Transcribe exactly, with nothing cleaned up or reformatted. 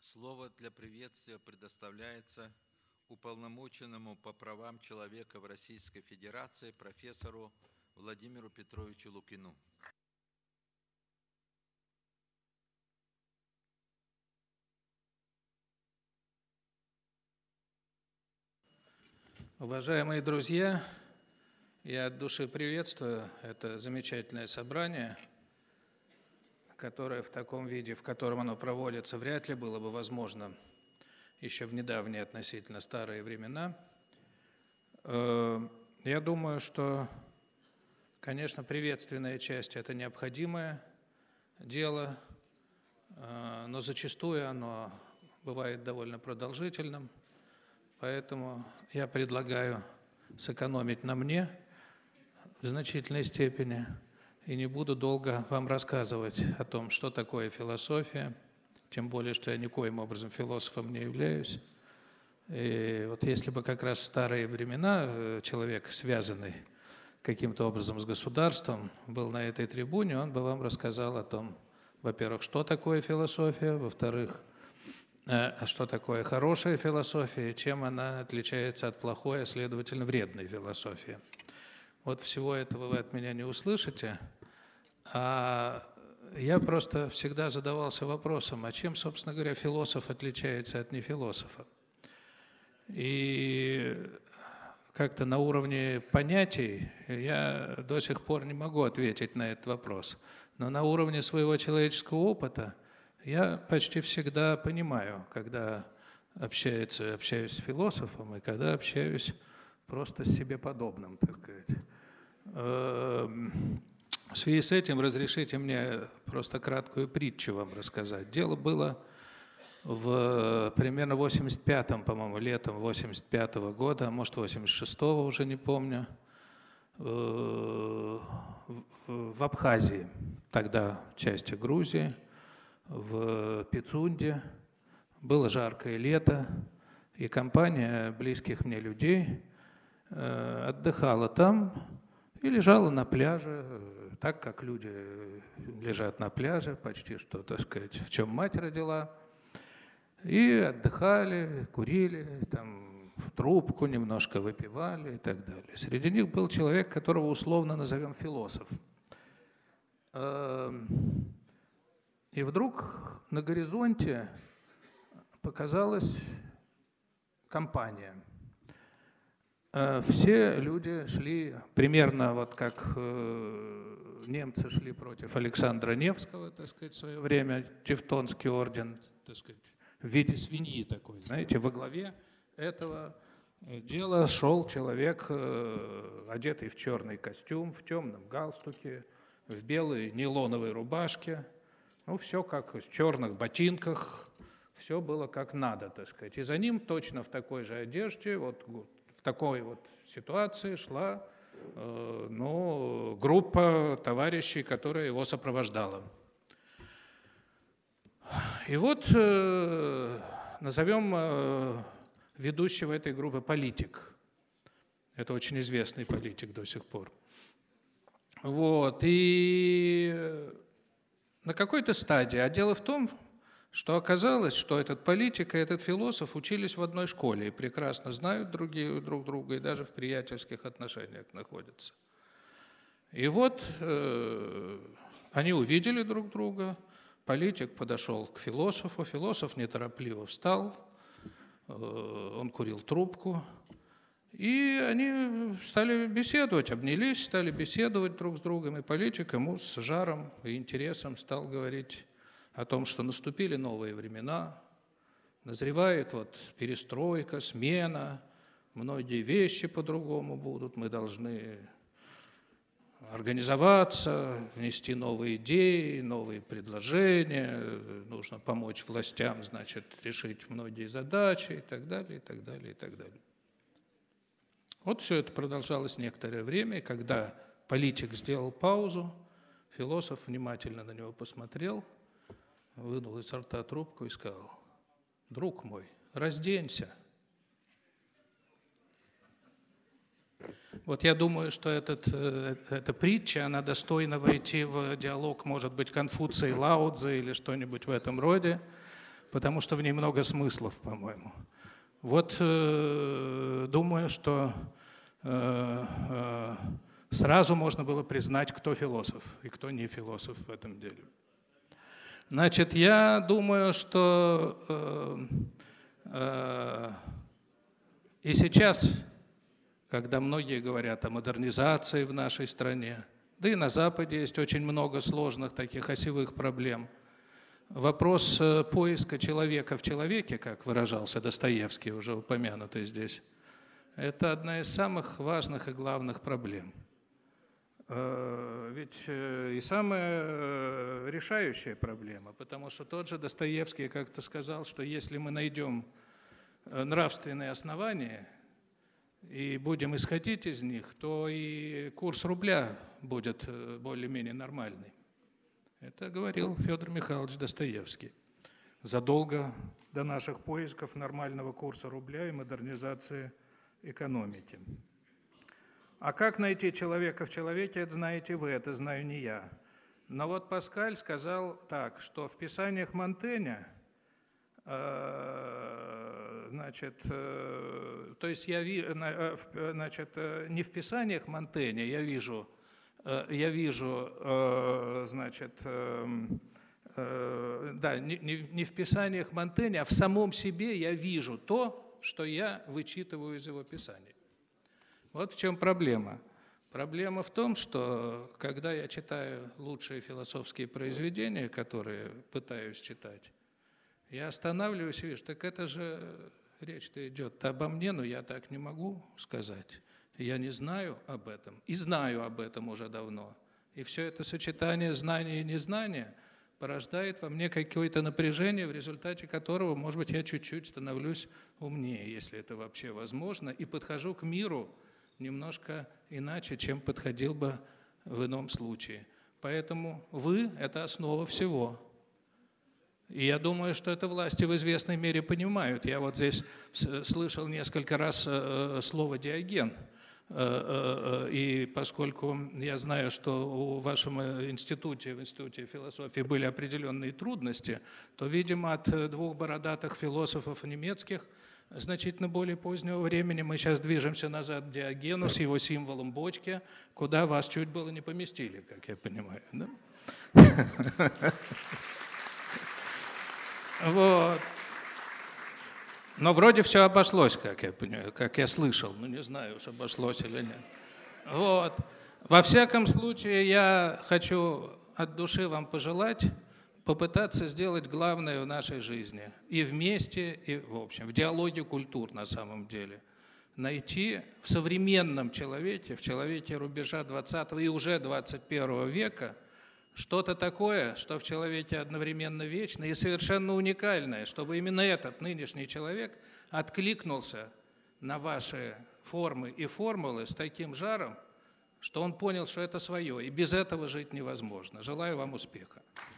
Слово для приветствия предоставляется уполномоченному по правам человека в Российской Федерации профессору Владимиру Петровичу Лукину. Уважаемые друзья, я от души приветствую это замечательное собрание, которое в таком виде, в котором оно проводится, вряд ли было бы возможно еще в недавние относительно старые времена. Я думаю, что, конечно, приветственная часть – это необходимое дело, но зачастую оно бывает довольно продолжительным. Поэтому я предлагаю сэкономить на мне в значительной степени и не буду долго вам рассказывать о том, что такое философия, тем более, что я никоим образом философом не являюсь. И вот если бы как раз в старые времена человек, связанный каким-то образом с государством, был на этой трибуне, он бы вам рассказал о том, во-первых, что такое философия, во-вторых, а что такое хорошая философия, чем она отличается от плохой, а следовательно, вредной философии. Вот всего этого вы от меня не услышите. А я просто всегда задавался вопросом, а чем, собственно говоря, философ отличается от нефилософа? И как-то на уровне понятий я до сих пор не могу ответить на этот вопрос. Но на уровне своего человеческого опыта я почти всегда понимаю, когда общаюсь, общаюсь с философом и когда общаюсь просто с себе подобным, так сказать. В связи с этим разрешите мне просто краткую притчу вам рассказать. Дело было в примерно восемьдесят пятом, по-моему, летом восемьдесят пятого года, а может восемьдесят шестого, уже не помню, в Абхазии, тогда части Грузии, в Пицунде. Было жаркое лето, и компания близких мне людей отдыхала там и лежала на пляже, так как люди лежат на пляже, почти что, так сказать, в чем мать родила. И отдыхали, курили, там, трубку немножко выпивали и так далее. Среди них был человек, которого условно назовем философ. И вдруг на горизонте показалась компания. Все люди шли примерно вот как немцы шли против Александра Невского, так сказать, в свое время, Тевтонский орден, так сказать, в виде свиньи такой, знаете, во главе этого дела шел человек, одетый в черный костюм, в темном галстуке, в белой нейлоновой рубашке. Ну, все как в черных ботинках, все было как надо, так сказать. И за ним точно в такой же одежде, вот в такой вот ситуации шла э, ну, группа товарищей, которая его сопровождала. И вот э, назовем э, ведущего этой группы политик. Это очень известный политик до сих пор. Вот, и на какой-то стадии, а дело в том, что оказалось, что этот политик и этот философ учились в одной школе и прекрасно знают другие, друг друга и даже в приятельских отношениях находятся. И вот э, они увидели друг друга, политик подошел к философу, философ неторопливо встал, э, он курил трубку, и они стали беседовать, обнялись, стали беседовать друг с другом, и политик ему с жаром и интересом стал говорить о том, что наступили новые времена, назревает вот перестройка, смена, многие вещи по-другому будут, мы должны организоваться, внести новые идеи, новые предложения, нужно помочь властям, значит, решить многие задачи и так далее, и так далее, и так далее. Вот все это продолжалось некоторое время, и когда политик сделал паузу, философ внимательно на него посмотрел, вынул изо рта трубку и сказал: «Друг мой, разденься». Вот я думаю, что этот, эта притча, она достойна войти в диалог, может быть, Конфуция и Лао Цзы или что-нибудь в этом роде, потому что в ней много смыслов, по-моему. Вот э, думаю, что э, э, сразу можно было признать, кто философ и кто не философ в этом деле. Значит, я думаю, что э, э, и сейчас, когда многие говорят о модернизации в нашей стране, да и на Западе есть очень много сложных таких осевых проблем, вопрос поиска человека в человеке, как выражался Достоевский, уже упомянутый здесь, это одна из самых важных и главных проблем. Ведь и самая решающая проблема, потому что тот же Достоевский как-то сказал, что если мы найдем нравственные основания и будем исходить из них, то и курс рубля будет более-менее нормальный. Это говорил Федор Михайлович Достоевский задолго до наших поисков нормального курса рубля и модернизации экономики. А как найти человека в человеке, это знаете вы, это знаю не я. Но вот Паскаль сказал так, что в писаниях Монтэня, э, значит, э, то есть я вижу, э, значит, э, не в писаниях Монтэня я вижу, э, я вижу, э, значит, э, э, да, не, не, не в писаниях Монтэня, а в самом себе я вижу то, что я вычитываю из его писаний. Вот в чем проблема. Проблема в том, что когда я читаю лучшие философские произведения, которые пытаюсь читать, я останавливаюсь и вижу, так это же речь-то идет обо мне, но я так не могу сказать. Я не знаю об этом, и знаю об этом уже давно. И все это сочетание знания и незнания порождает во мне какое-то напряжение, в результате которого, может быть, я чуть-чуть становлюсь умнее, если это вообще возможно, и подхожу к миру немножко иначе, чем подходил бы в ином случае. Поэтому вы – это основа всего. И я думаю, что это власти в известной мере понимают. Я вот здесь слышал несколько раз слово «диоген». И поскольку я знаю, что в вашем институте, в Институте философии были определенные трудности, то, видимо, от двух бородатых философов немецких значительно более позднего времени мы сейчас движемся назад к Диогену с его символом бочки, куда вас чуть было не поместили, как я понимаю. Да? Вот. Но вроде все обошлось, как я понимаю, как я слышал. Ну, не знаю, уж обошлось или нет. Вот. Во всяком случае, я хочу от души вам пожелать попытаться сделать главное в нашей жизни. И вместе, и в общем, в диалоге культур на самом деле. Найти в современном человеке, в человеке рубежа двадцатого и уже двадцать первого века, что-то такое, что в человеке одновременно вечное и совершенно уникальное, чтобы именно этот нынешний человек откликнулся на ваши формы и формулы с таким жаром, что он понял, что это свое, и без этого жить невозможно. Желаю вам успеха.